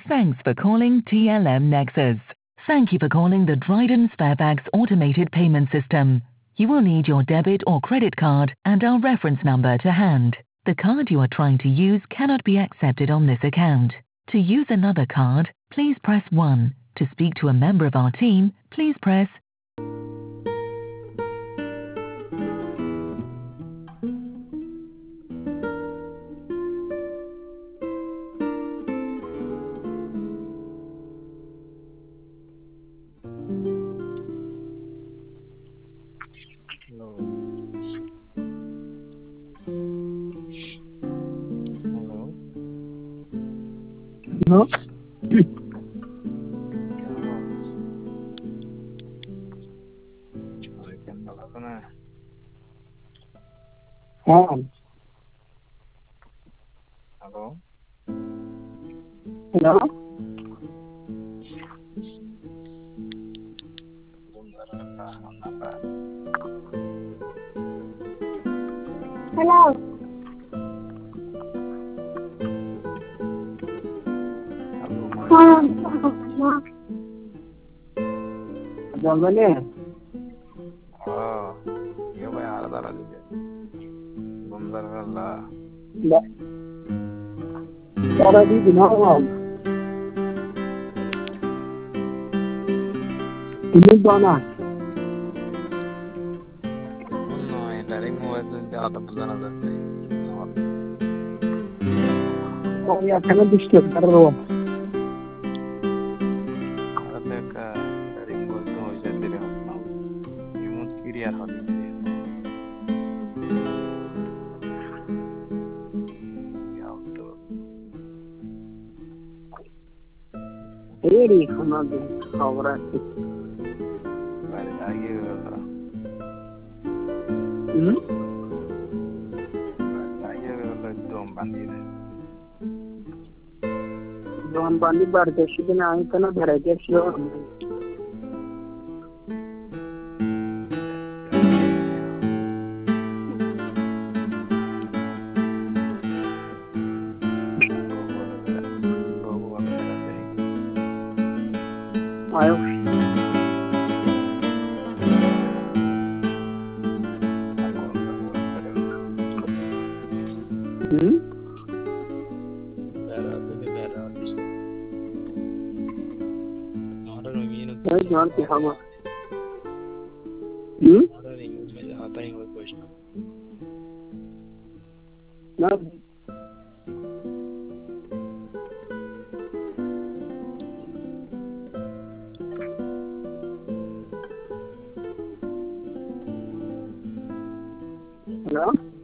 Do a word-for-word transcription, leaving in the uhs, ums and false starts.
Thanks for calling T L M Nexus. Thank you for calling the Dryden Sparebags automated payment system. You will need your debit or credit card and our reference number to hand. The card you are trying to use cannot be accepted on this account. To use another card, please press one. To speak to a member of our team, please press Hello. Hello. No? क्या हुआ? अरे कैसा लगा ना? हाँ. Hello. Hello? Bunda rasa apa? Hello. Hello, my. हाँ. जंगले Oh, ये भाई आ रहा था लीजिए. Bunda rasa. सारा भी बिना हुआ ini dona No, ये डायरेक्ट मोबाइल से क्या आता पता ना था. oh ya karena disturb terus अरे का डायरेक्ट मोबाइल से हो जाते रहे अपना. ये मुझ क्रिया होती है. eri kena di kawra Balik lagi ke hmm balik lagi ke dom bandir. don bandi bar deshi bina ai kana bere deshi or ayo hmm Saya jangan pihama. Hmm? Nah, hello?